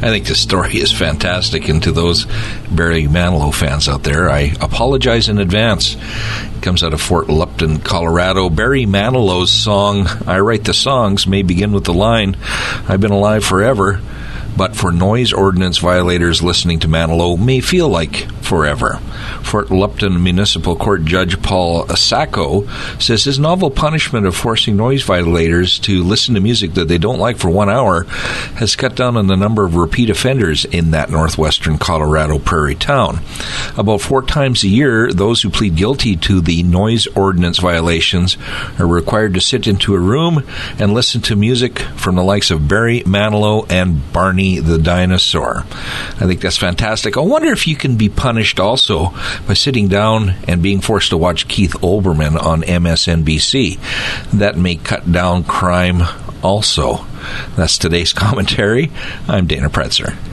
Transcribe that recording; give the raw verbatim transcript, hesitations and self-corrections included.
I think the story is fantastic, and to those Barry Manilow fans out there, I apologize in advance. It comes out of Fort Lupton, Colorado. Barry Manilow's song, I Write the Songs, may begin with the line, I've been alive forever, but for noise ordinance violators listening to Manilow may feel like forever. Fort Lupton Municipal Court Judge Paul Sacco says his novel punishment of forcing noise violators to listen to music that they don't like for one hour has cut down on the number of repeat offenders in that northwestern Colorado prairie town. About four times a year, those who plead guilty to the noise ordinance violations are required to sit into a room and listen to music from the likes of Barry Manilow and Barney the Dinosaur. I think that's fantastic. I wonder if you can be punished also by sitting down and being forced to watch Keith Olbermann on M S N B C. That may cut down crime also. That's today's commentary. I'm Dana Pretzer.